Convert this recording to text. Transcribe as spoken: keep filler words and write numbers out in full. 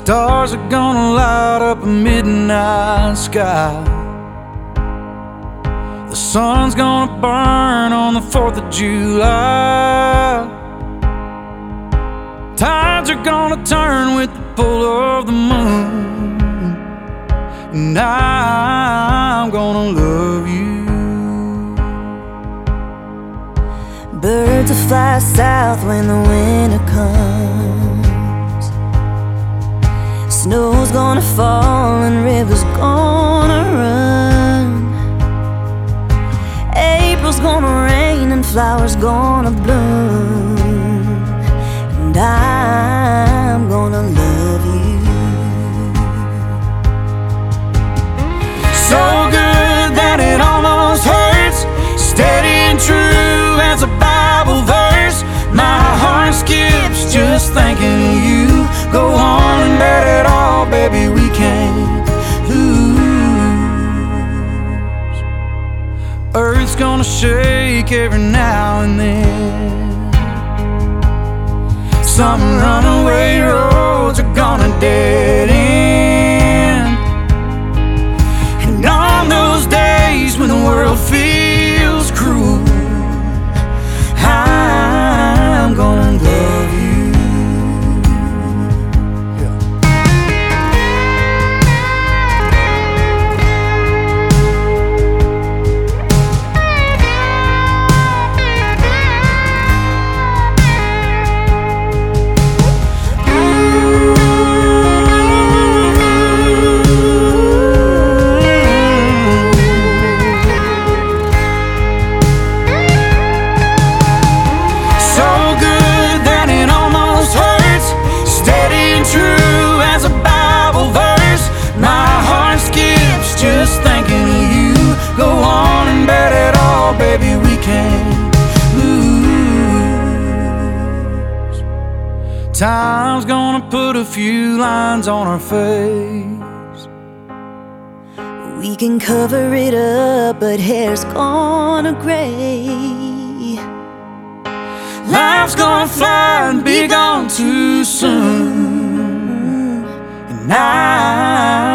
Stars are gonna light up a midnight sky. The sun's gonna burn on the fourth of July. Tides are gonna turn with the pull of the moon, and I'm gonna love you. Birds will fly south when the winter comes. Snow's gonna fall and rivers gonna run. April's gonna rain and flowers gonna bloom, and I'm gonna love you. So good that it almost hurts, steady and true as a Bible verse. My heart skips just thinking of you. Go on and bet it all, baby, we can't lose. Earth's gonna shake every now and then. Some runaway roads are gonna dead end. And on those days when the world feels cruel, I'm gonna love you. Yeah. Just thinking of you. Go on and bet it all, baby, we can't lose. Time's gonna put a few lines on our face. We can cover it up, but hair's gonna gray. Life's gonna fly and be gone too soon, and I